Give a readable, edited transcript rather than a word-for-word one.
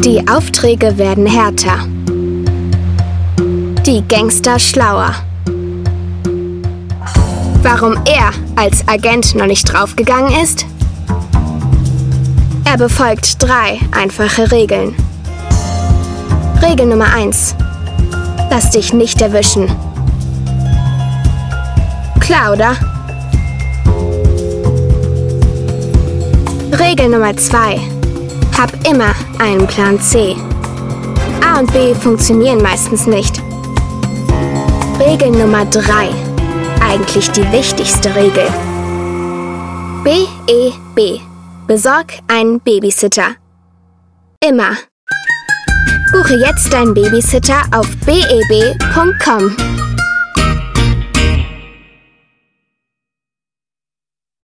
Die Aufträge werden härter. Die Gangster schlauer. Warum er als Agent noch nicht draufgegangen ist? Er befolgt 3 einfache Regeln. Regel Nummer 1. Lass dich nicht erwischen. Klar, oder? Regel Nummer 2. Hab immer einen Plan C. A und B funktionieren meistens nicht. Regel Nummer 3. Eigentlich die wichtigste Regel. BEB. Besorg einen Babysitter. Immer. Buche jetzt deinen Babysitter auf beb.com.